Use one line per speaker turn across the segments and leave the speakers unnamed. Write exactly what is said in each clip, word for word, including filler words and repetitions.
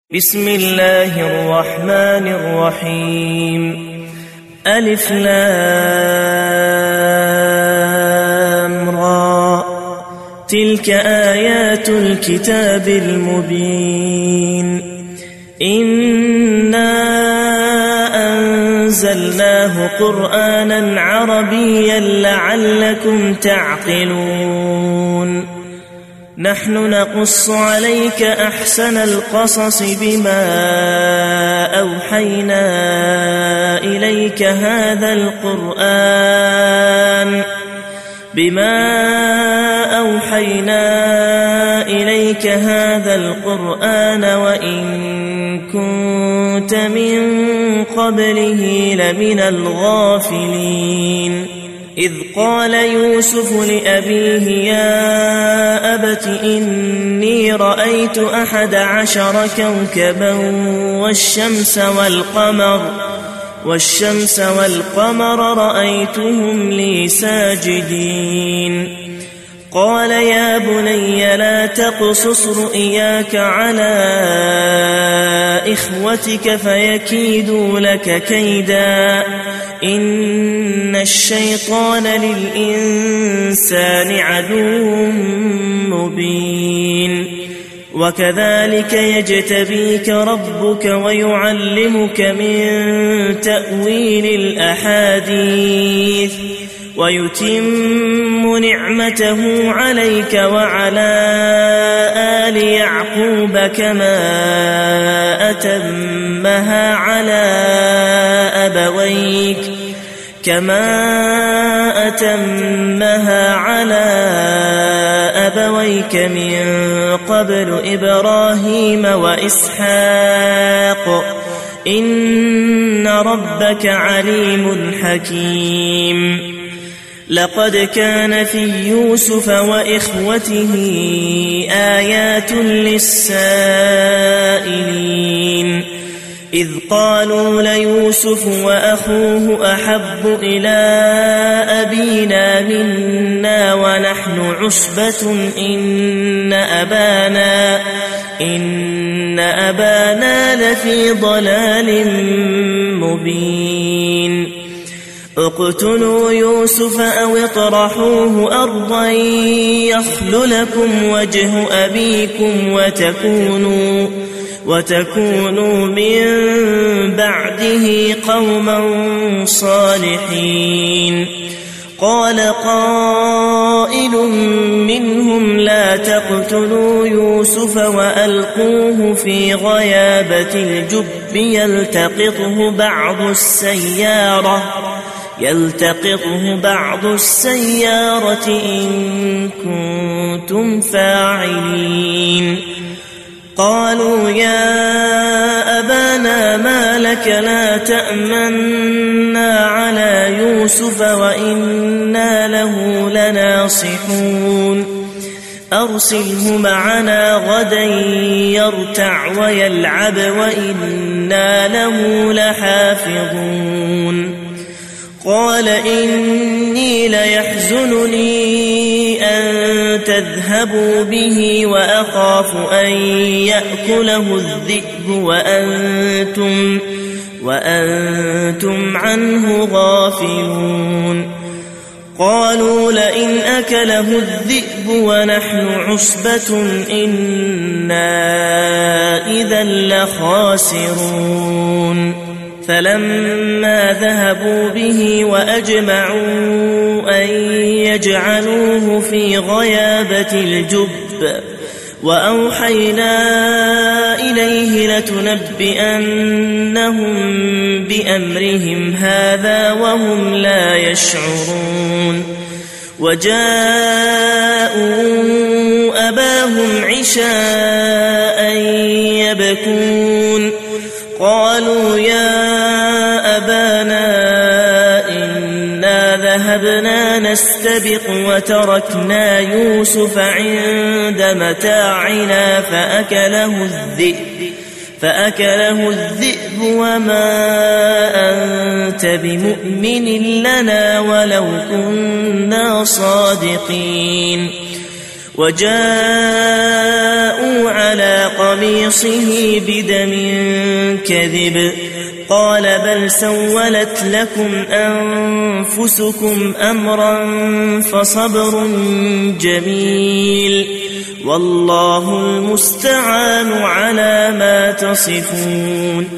بسم الله الرحمن الرحيم. ألف لام را. تلك آيات الكتاب المبين. إنا أنزلناه قرآنا عربيا لعلكم تعقلون. نحن نقص عليك أحسن القصص بما أوحينا إليك هذا القرآن بما أوحينا إليك هذا القرآن وإن كنت من قبله لمن الغافلين. إذ قال يوسف لأبيه يا أبت إني رأيت أحد عشر كوكبا والشمس والقمر والشمس والقمر رأيتهم لي ساجدين. قال يا بني لا تقصص رؤياك على إخوتك فيكيدوا لك كيدا إن الشيطان للإنسان عدو مبين. وكذلك يجتبيك ربك ويعلمك من تأويل الأحاديث ويتم نعمته عليك وعلى آل يعقوب كما أتمها على أبويك كما أتمها على أبويك من قبل إبراهيم وإسحاق إن ربك عليم حكيم. لقد كان في يوسف وإخوته آيات للسائلين إذ قالوا ليوسف وأخوه أحب إلى أبينا منا ونحن عصبة إن أبانا إن أبانا لفي ضلال مبين. اقتلوا يوسف أو اطرحوه أرضا يخل لكم وجه أبيكم وتكونوا وتكونوا من بعده قوما صالحين. قال قائل منهم لا تقتلوا يوسف وألقوه في غيابة الجب يلتقطه بعض السيارة يلتقطه بعض السيارة إن كنتم فاعلين. قالوا يا أبانا ما لك لا تأمنا على يوسف وإنا له لناصحون. أرسله معنا غدا يرتع ويلعب وإنا له لحافظون. قال إني ليحزنني أن تذهبوا به وأخاف أن يأكله الذئب وأنتم, وأنتم عنه غافلون. قالوا لئن أكله الذئب ونحن عصبة إنا إذا لخاسرون. فلما ذهبوا به وأجمعوا أن يجعلوه في غيابة الجب وأوحينا إليه لتنبئنهم بأمرهم هذا وهم لا يشعرون. وجاءوا أباهم عشاء يبكون. قالوا يا أبانا إنا ذهبنا نستبق وتركنا يوسف عند متاعنا فأكله الذئب فأكله الذئب وما أنت بمؤمن لنا ولو كنا صادقين. وجاءوا على قميصه بدم كذب قال بل سولت لكم أنفسكم أمرا فصبر جميل والله المستعان على ما تصفون.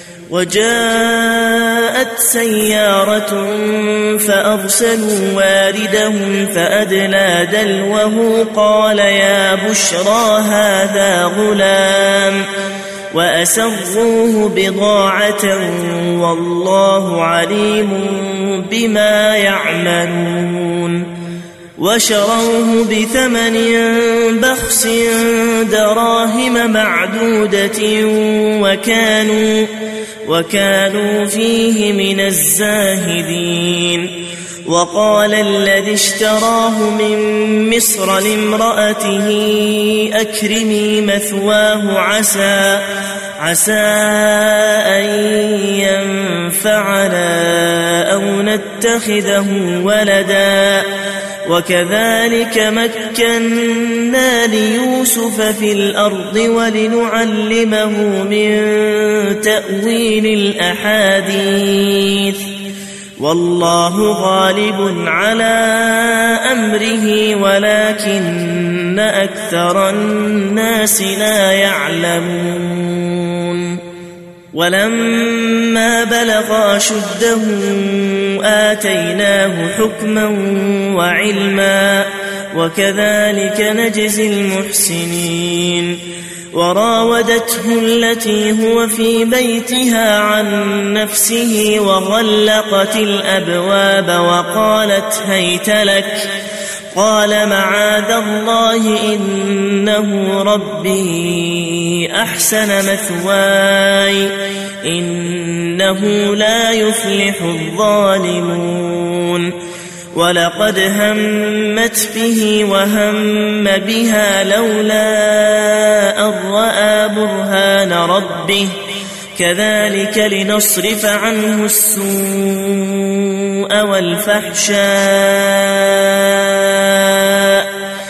وجاءت سيارة فأرسلوا واردهم فأدلى دلوه قال يا بشرى هذا غلام وأسروه بضاعة والله عليم بما يعملون. وشروه بثمن بخس دراهم معدودة وكانوا, وكانوا فيه من الزاهدين. وقال الذي اشتراه من مصر لامرأته أكرمي مثواه عسى, عسى أن ينفعنا أو نتخذه ولدا وكذلك مكنا ليوسف في الأرض ولنعلمه من تأويل الأحاديث والله غالب على أمره ولكن أكثر الناس لا يعلمون. ولما بلغ أشده آتيناه حكما وعلما وكذلك نجزي المحسنين. وراودته التي هو في بيتها عن نفسه وغلقت الأبواب وقالت هيت لك قال معاذ الله إنه ربي أحسن مثواي إنه لا يفلح الظالمون. ولقد همت به وهم بها لولا أن رأى برهان ربه كذلك لنصرف عنه السوء والفحشاء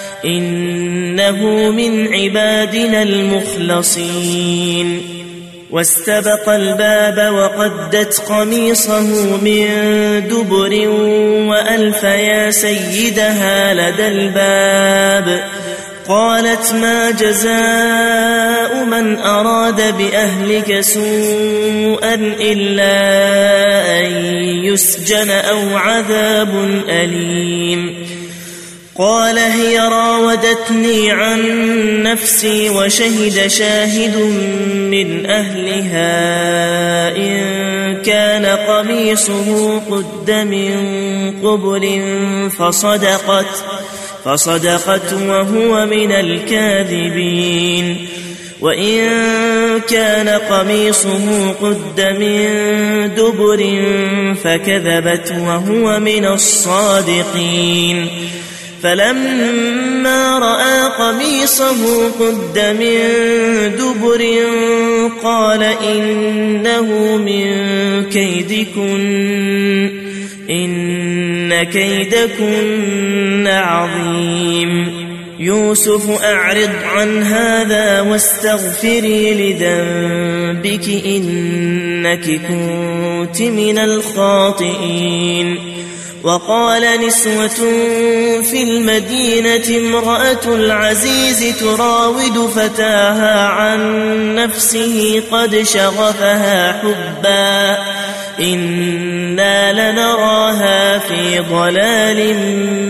إنه من عبادنا المخلصين. واستبق الباب وقدت قميصه من دبر وألف يا سيدها لدى الباب قالت ما جزاء من أراد بأهلك سوءا إلا أن يسجن أو عذاب أليم. قال هي راودتني عن نفسي وشهد شاهد من أهلها إن كان قميصه قد من قبل فصدقت, فصدقت وهو من الكاذبين. وإن كان قميصه قد من دبر فكذبت وهو من الصادقين. فلما رأى قميصه قد من دبر قال إنه من كيدكن إن كيدكن عظيم. يوسف أعرض عن هذا واستغفري لذنبك إنك كنت من الخاطئين. وقال نسوة في المدينة امرأة العزيز تراود فتاها عن نفسه قد شغفها حبا إنا لنراها في ضلال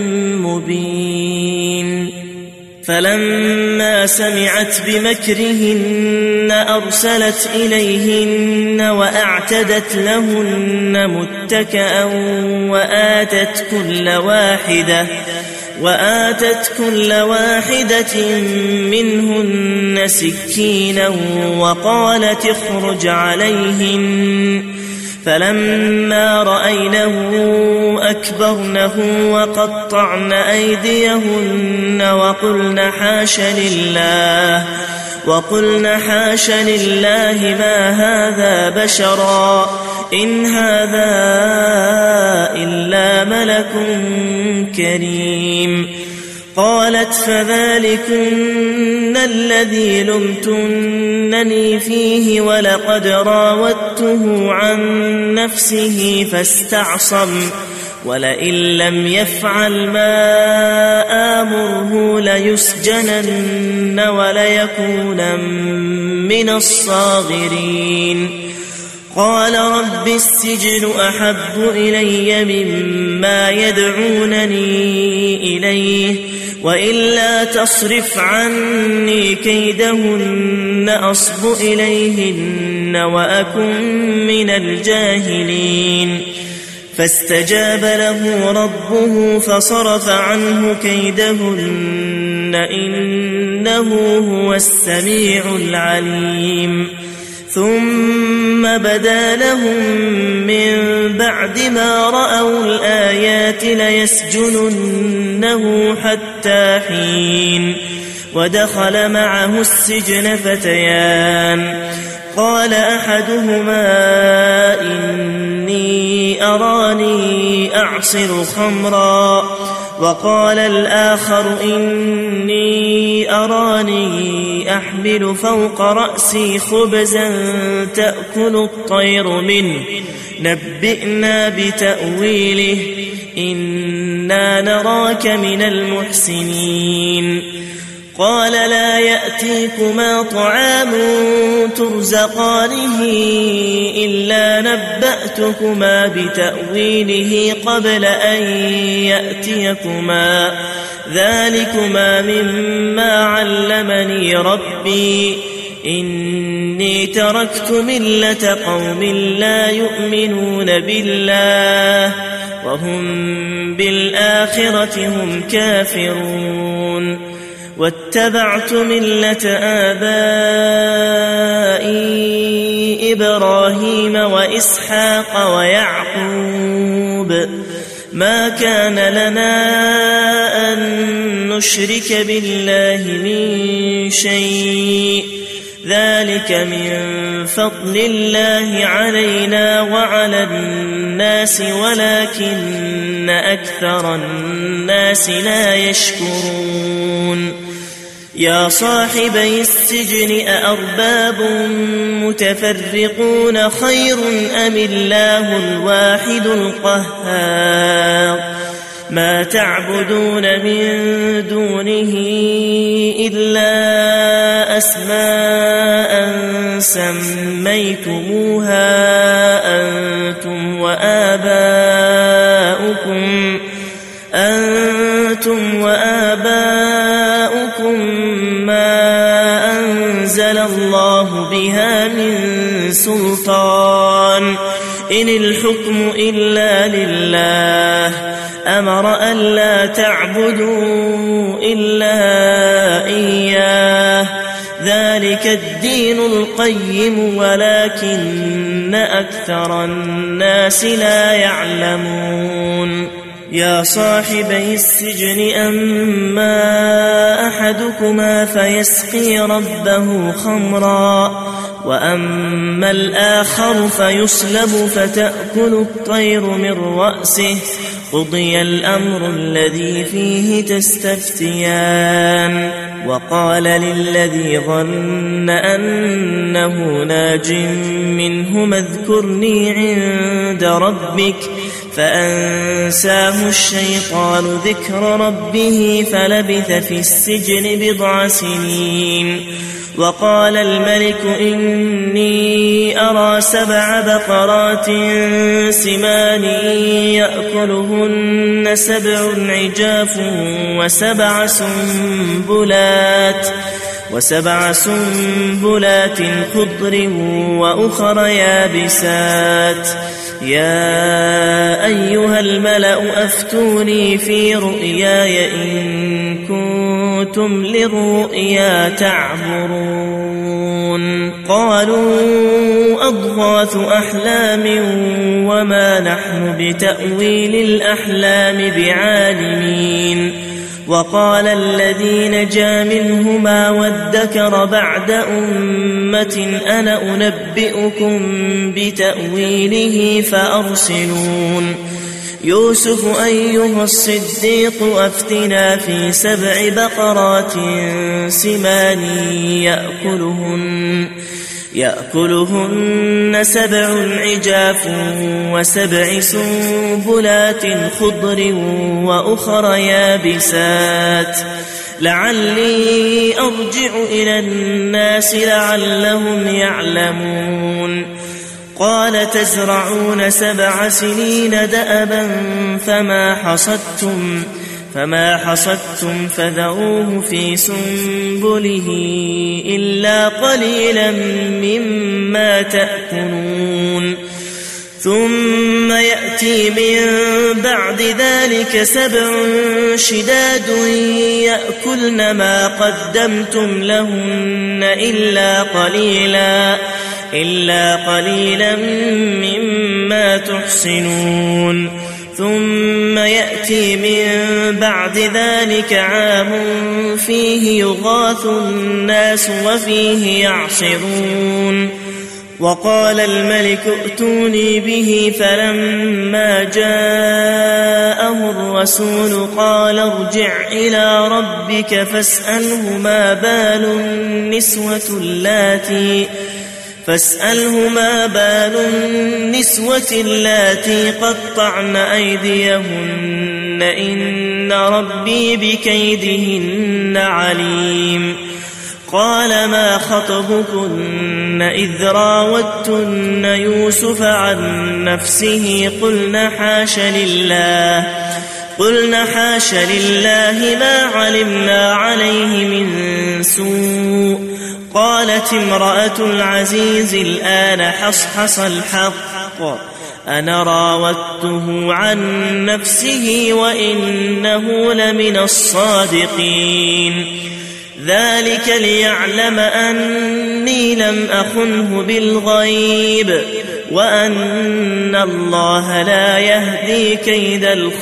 مبين. فلما سمعت بمكرهن أرسلت إليهن وأعتدت لهن متكئا وآتت كل واحدة وآتت كل واحدة منهن سكينا وقالت اخرج عليهن. فلما رأينه أكبرنه وقطعن أيديهن وقلن حاش لله وقلن حاش لله ما هذا بشرا إن هذا إلا ملك كريم. قالت فذلكن الذي لمتنني فيه ولقد راودته عن نفسه فاستعصم ولئن لم يفعل ما آمره ليسجنن وليكونن من الصاغرين قال رب السجن أحب إلي مما يدعونني إليه وإلا تصرف عني كيدهن أصب إليهن وأكن من الجاهلين فاستجاب له ربه فصرف عنه كيدهن إنه هو السميع العليم ثم بدا لهم من بعد ما رأوا الآيات ليسجننه حتى حين ودخل معه السجن فتيان قال أحدهما إني أراني أعصر خمرا وقال الآخر إني أراني أحمل فوق رأسي خبزا تأكل الطير منه نبئنا بتأويله إنا نراك من المحسنين قال لا يأتيكما طعام ترزقانه إلا نبأتكما بتأويله قبل أن يأتيكما ذلكما مما علمني ربي إني تركت ملة قوم لا يؤمنون بالله وهم بالآخرة هم كافرون واتبعت ملة آبائي إبراهيم وإسحاق ويعقوب ما كان لنا أن نشرك بالله من شيء ذلك من فضل الله علينا وعلى الناس ولكن أكثر الناس لا يشكرون يا صاحبي السجن أأرباب متفرقون خير أم الله الواحد القهار ما تعبدون من دونه إلا أسماء سميتموها أنتم وآباؤكم أنتم وآباؤكم ما أنزل الله بها من سلطان إن الحكم إلا لله أمر ألا تعبدوا إلا إياه ذلك الدين القيم ولكن أكثر الناس لا يعلمون يا صاحبي السجن أما أحدكما فيسقي ربه خمرا وأما الآخر فيصلب فتأكل الطير من رأسه قضي الأمر الذي فيه تستفتيان وقال للذي ظن أنه ناج منهما اذكرني عند ربك فأنساه الشيطان ذكر ربه فلبث في السجن بضع سنين وقال الملك إني أرى سبع بقرات سمان يأكلهن سبع عجاف وسبع سنبلات وسبع سنبلات خضر وأخر يابسات يا أيها الملأ أفتوني في رؤياي إن كنتم للرؤيا تعبرون قالوا أضغاث أحلام وما نحن بتأويل الأحلام بعالمين وقال الذي نجا منهما وادكر بعد أمة أنا أنبئكم بتأويله فأرسلون يوسف أيها الصديق أفتنا في سبع بقرات سمان يأكلهن يأكلهن سبع عجاف وسبع سنبلات خضر وأخر يابسات لعلي أرجع إلى الناس لعلهم يعلمون قال تزرعون سبع سنين دأبا فما حصدتم فما حصدتم فذروه في سنبله إلا قليلا مما تأكلون ثم يأتي من بعد ذلك سبع شداد يأكلن ما قدمتم لهن إلا قليلا إلا قليلا مما تحصنون ثم يأتي من بعد ذلك عام فيه يغاث الناس وفيه يعصرون وقال الملك ائتوني به فلما جاءه الرسول قال ارجع إلى ربك فاسأله ما بال النسوة اللاتي فاسأله ما بال النسوة اللاتي قطعن أيديهن إن ربي بكيدهن عليم قال ما خطبكن إذ راوتن يوسف عن نفسه قلن حاش لله قلن حاش لله ما علمنا عليه من سوء قالت امرأة العزيز الآن حصحص الحق أنا راودته عن نفسه وإنه لمن الصادقين ذلك ليعلم أني لم أخنه بالغيب وأن الله لا يهدي كيد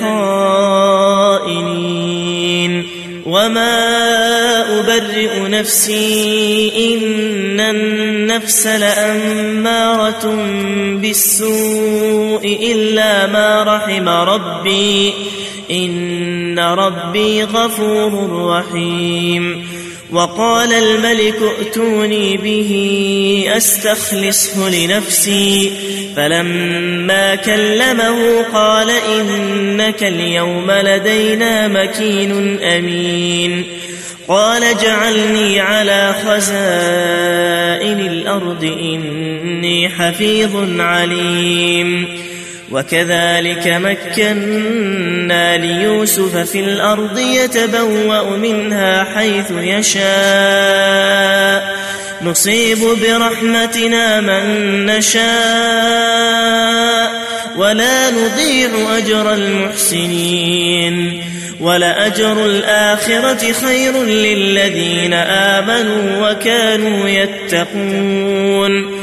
الخائنين وما أبرئ نفسي إن النفس لأمارة بالسوء إلا ما رحم ربي إن ربي غفور رحيم وقال الملك ائتوني به أستخلصه لنفسي فلما كلمه قال إنك اليوم لدينا مكين أمين قال اجعلني على خزائن الأرض إني حفيظ عليم وكذلك مكنا ليوسف في الأرض يتبوأ منها حيث يشاء نصيب برحمتنا من نشاء ولا نضيع أجر المحسنين ولأجر الآخرة خير للذين آمنوا وكانوا يتقون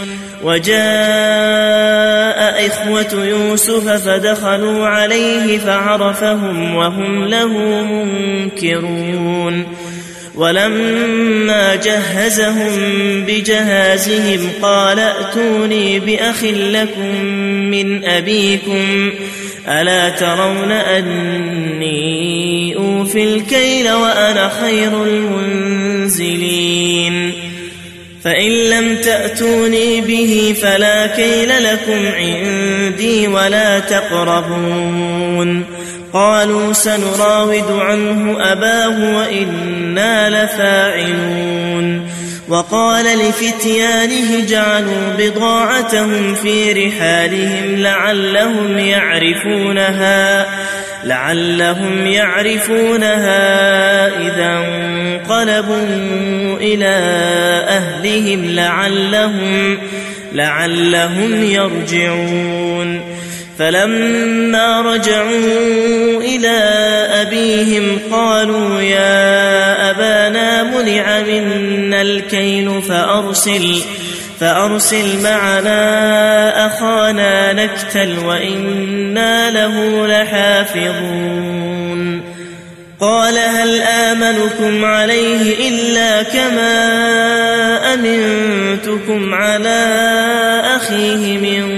وجاء إخوة يوسف فدخلوا عليه فعرفهم وهم له منكرون ولما جهزهم بجهازهم قال ائتوني بأخ لكم من أبيكم ألا ترون أني أوفي الكيل وأنا خير المنزلين فإن لم تأتوني به فلا كيل لكم عندي ولا تقربون قالوا سنراود عنه أباه وإنا لفاعلون وقال لفتيانه جعلوا بضاعتهم في رحالهم لعلهم يعرفونها لعلهم يعرفونها إذا انقلبوا إلى أهلهم لعلهم لعلهم يرجعون فلما رجعوا إلى أبيهم قالوا يا أبانا منع منا الكيل فأرسل فأرسل معنا أخانا نكتل وإنا له لحافظون قال هل آمنكم عليه إلا كما أمنتكم على أخيه من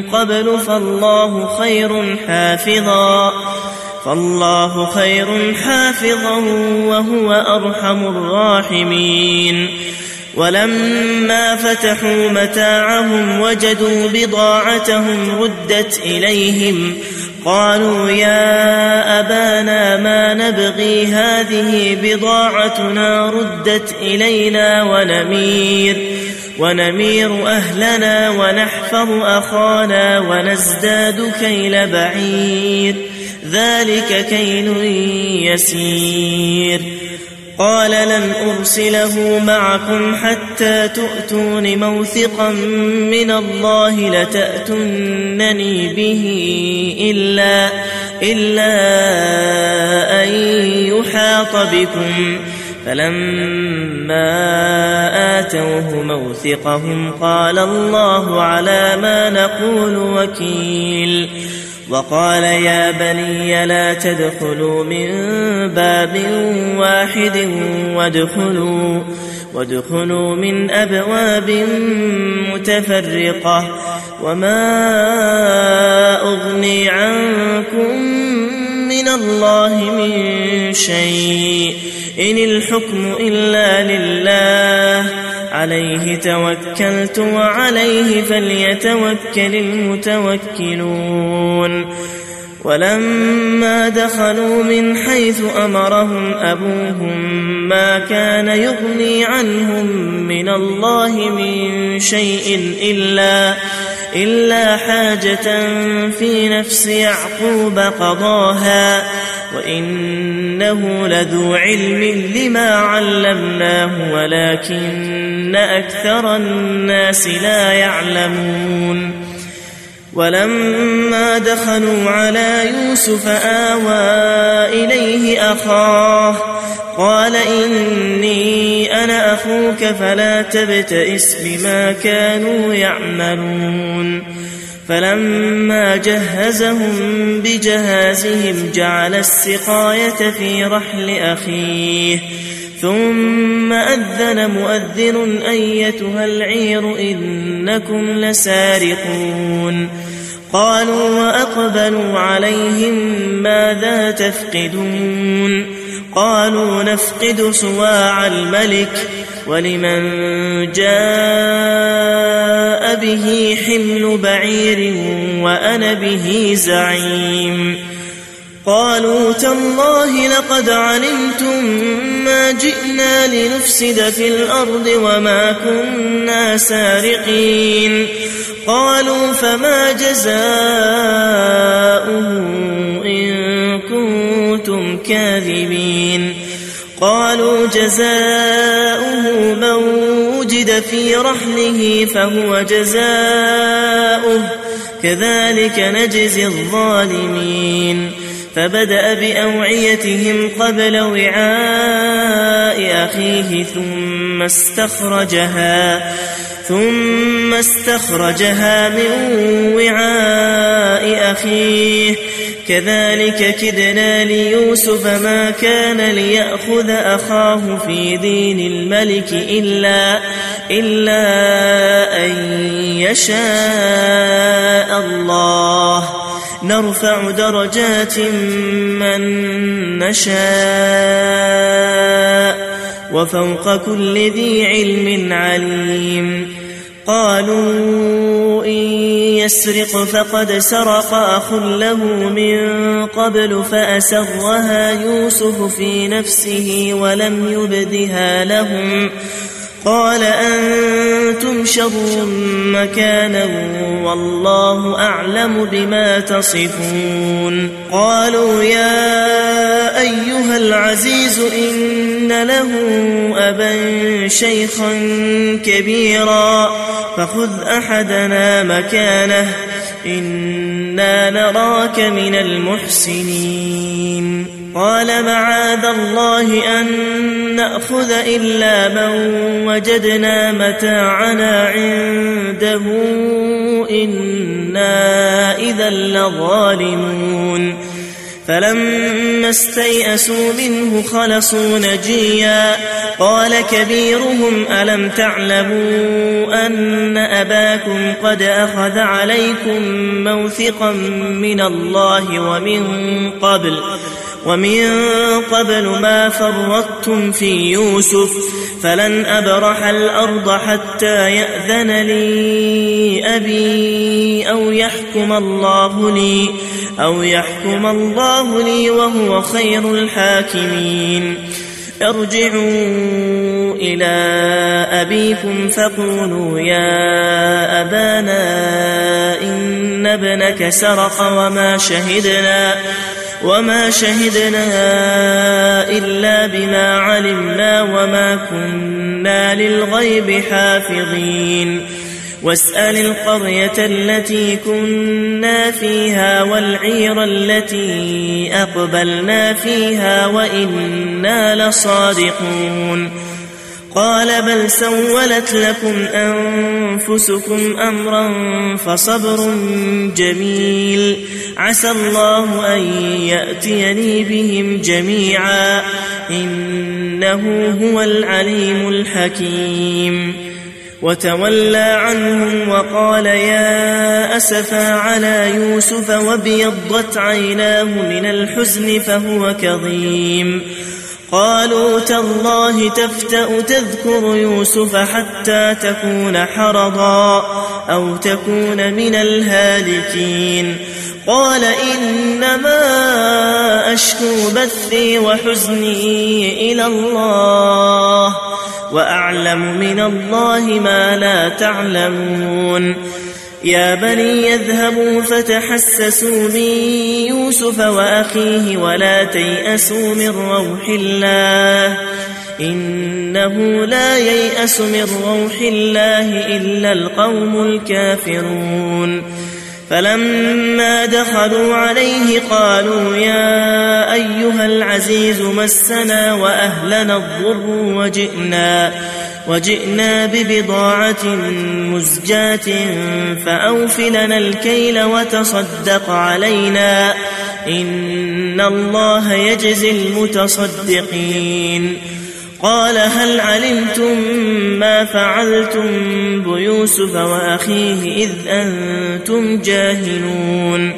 قبل فالله خير حافظا فالله خير حافظا وهو أرحم الراحمين. ولما فتحوا متاعهم وجدوا بضاعتهم ردت إليهم قالوا يا أبانا ما نبغي هذه بضاعتنا ردت إلينا ونمير ونمير أهلنا ونحفظ أخانا ونزداد كيل بعير ذلك كيل يسير. قال لن أرسله معكم حتى تؤتون موثقا من الله لتأتونني به إلا, إلا أن يحاط بكم. فلما آتوه موثقهم قال الله على ما نقول وكيل. وقال يا بني لا تدخلوا من باب واحد وادخلوا, وادخلوا من أبواب متفرقة وما أغني عنكم من الله من شيء إن الحكم إلا لله عليه توكلت وعليه فليتوكل المتوكلون. ولما دخلوا من حيث أمرهم أبوهم ما كان يغني عنهم من الله من شيء إلا, إلا حاجة في نفس يعقوب قضاها وإنه لذو علم لما علمناه ولكن أكثر الناس لا يعلمون. ولما دخلوا على يوسف آوى إليه أخاه قال إني أنا أخوك فلا تبتئس بما كانوا يعملون. فلما جهزهم بجهازهم جعل السقاية في رحل أخيه ثم أذن مؤذن أيتها العير إنكم لسارقون. قالوا وأقبلوا عليهم ماذا تفقدون قالوا نفقد صواع الملك ولمن جاء به حمل بعير وأنا به زعيم. قالوا تالله لقد علمتم ما جئنا لنفسد في الأرض وما كنا سارقين. قالوا فما جزاؤه إن كنتم كاذبين. قالوا جزاؤه من وجد في رحله فهو جزاؤه كذلك نجزي الظالمين. فبدأ بأوعيتهم قبل وعاء أخيه ثم استخرجها ثم استخرجها من وعاء أخيه كذلك كدنا ليوسف ما كان ليأخذ أخاه في دين الملك إلا, إلا أن يشاء الله نرفع درجات من نشاء وفوق كل ذي علم عليم. قالوا إن يسرق فقد سرق أخ له من قبل فأسرها يوسف في نفسه ولم يبدها لهم. قال أنتم شر مكانا والله أعلم بما تصفون. قالوا يا أيها العزيز إن له أبا شيخا كبيرا فخذ أحدنا مكانه إنا نراك من المحسنين. قال معاذ الله أن نأخذ إلا من وجدنا متاعنا عنده إنا إذا لظالمون. فلما استيئسوا منه خلصوا نجيا قال كبيرهم ألم تعلموا أن أباكم قد أخذ عليكم موثقا من الله ومن قبل ومن قبل ما فرطتم في يوسف فلن أبرح الأرض حتى يأذن لي أبي أو يحكم الله لي أو يحكم الله لي وهو خير الحاكمين ارجعوا إلى أبيكم فقولوا يا أبانا إن ابنك سرق وما شهدنا وما شهدنا إلا بما علمنا وما كنا للغيب حافظين واسأل القرية التي كنا فيها والعير التي أقبلنا فيها وإنا لصادقون قال بل سولت لكم أنفسكم أمرا فصبر جميل عسى الله أن يأتيني بهم جميعا إنه هو العليم الحكيم وتولى عنهم وقال يا أسفا على يوسف وابيضت عيناه من الحزن فهو كظيم قالوا تالله تفتأ تذكر يوسف حتى تكون حرضا أو تكون من الهالكين قال إنما أشكو بثي وحزني إلى الله وأعلم من الله ما لا تعلمون يا بني يذهبوا فتحسسوا من يوسف وأخيه ولا تيأسوا من روح الله إنه لا ييأس من روح الله إلا القوم الكافرون فلما دخلوا عليه قالوا يا أيها العزيز مسنا وأهلنا الضر وجئنا وجئنا ببضاعة مزجاة فأوف لنا الكيل وتصدق علينا إن الله يجزي المتصدقين قال هل علمتم ما فعلتم بيوسف وأخيه إذ أنتم جاهلون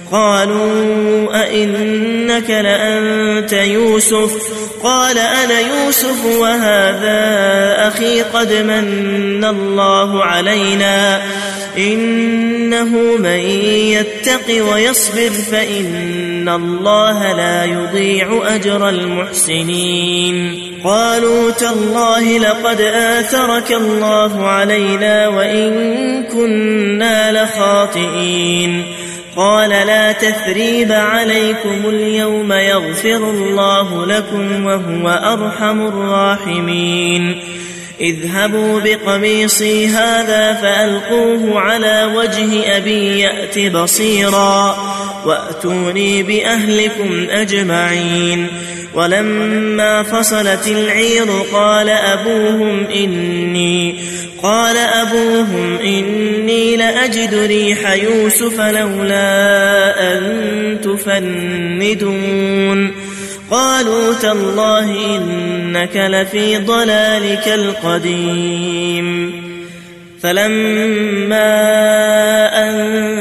قالوا أئنك لأنت يوسف قال أنا يوسف وهذا أخي قد من الله علينا إنه من يتق ويصبر فإن الله لا يضيع أجر المحسنين قالوا تالله لقد آثرك الله علينا وإن كنا لخاطئين قال لا تثريب عليكم اليوم يغفر الله لكم وهو أرحم الراحمين اذهبوا بقميصي هذا فألقوه على وجه أبي يأت بصيرا وأتوني بأهلكم أجمعين ولما فصلت العير قال أبوهم إني قال أبوهم إني لأجد ريح يوسف لولا أن تفندون قالوا تالله إنك لفي ضلالك القديم فلما أن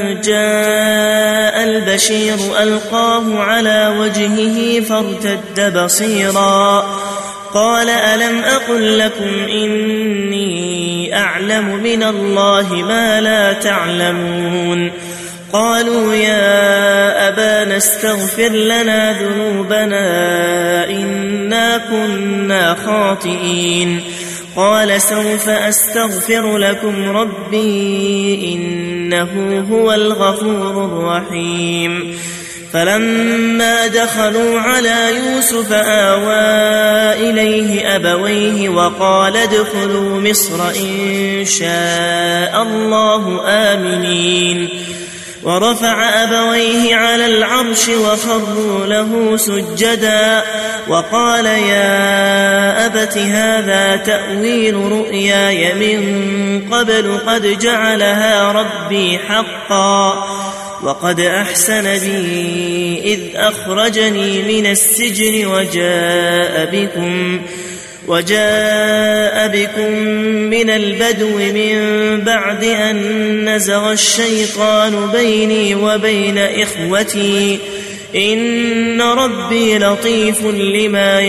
جاء البشير ألقاه على وجهه فارتد بصيرا قال ألم أقل لكم إني أعلم من الله ما لا تعلمون قالوا يا أبانا استغفر لنا ذنوبنا إنا كنا خاطئين قال سوف أستغفر لكم ربي إنه هو الغفور الرحيم فلما دخلوا على يوسف آوى إليه أبويه وقال ادخلوا مصر إن شاء الله آمنين ورفع أبويه على العرش وخروا له سجدا وقال يا أبت هذا تأويل رؤياي من قبل قد جعلها ربي حقا وقد أحسن بي إذ أخرجني من السجن وجاء بكم وجاء بكم من البدو من بعد أن نزغ الشيطان بيني وبين إخوتي إن ربي لطيف لما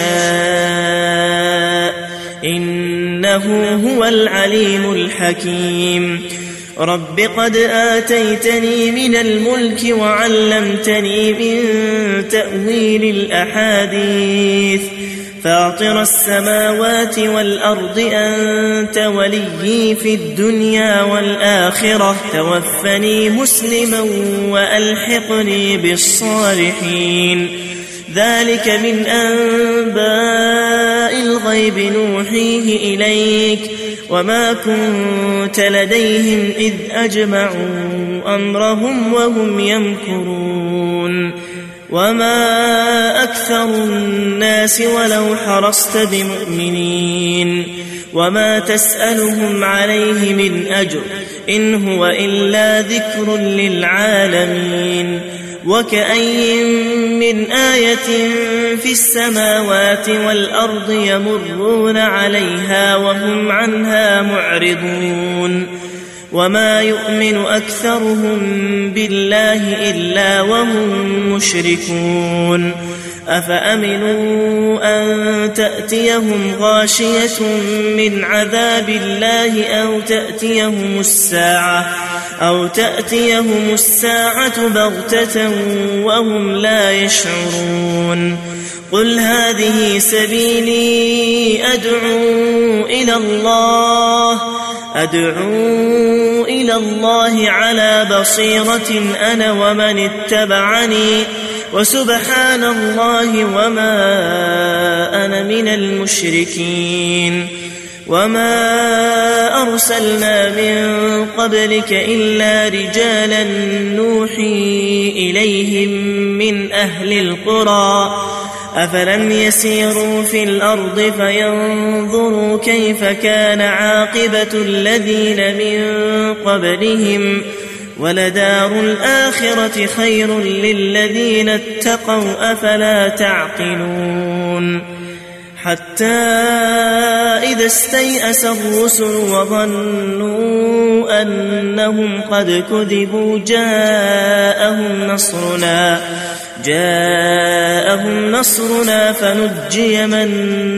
يشاء إنه هو العليم الحكيم رب قد آتيتني من الملك وعلمتني من تأويل الأحاديث فاطر السماوات والأرض أنت وليي في الدنيا والآخرة توفني مسلما وألحقني بالصالحين ذلك من أنباء الغيب نوحيه إليك وما كنت لديهم إذ أجمعوا أمرهم وهم يمكرون وما أكثر الناس ولو حرصت بمؤمنين وما تسألهم عليه من أجر إن هو إلا ذكر للعالمين وكأي من آية في السماوات والأرض يمرون عليها وهم عنها معرضون وما يؤمن أكثرهم بالله إلا وهم مشركون أفأمنوا أن تأتيهم غاشية من عذاب الله أو تأتيهم الساعة أو تأتيهم الساعة بغتة وهم لا يشعرون قل هذه سبيلي أدعو إلى الله أدعو إلى الله على بصيرة أنا ومن اتبعني وسبحان الله وما أنا من المشركين وما أرسلنا من قبلك إلا رجالا نوحي إليهم من أهل القرى أفلم يسيروا في الأرض فينظروا كيف كان عاقبة الذين من قبلهم ولدار الآخرة خير للذين اتقوا أفلا تعقلون حتى إذا استيأس الرسل وظنوا أنهم قد كذبوا جاءهم نصرنا جاءهم نصرنا فنجي من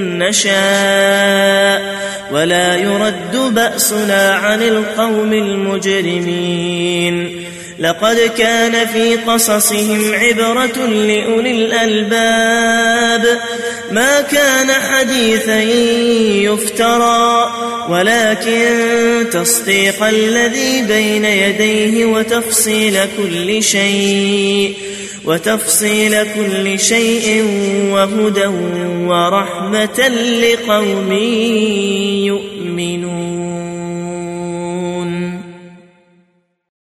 نشاء ولا يرد بأسنا عن القوم المجرمين لقد كان في قصصهم عبرة لأولي الألباب ما كان حديثا يفترى ولكن تصديق الذي بين يديه وتفصيل كل شيء وتفصيل كل شيء وهدى ورحمة لقوم يؤمنون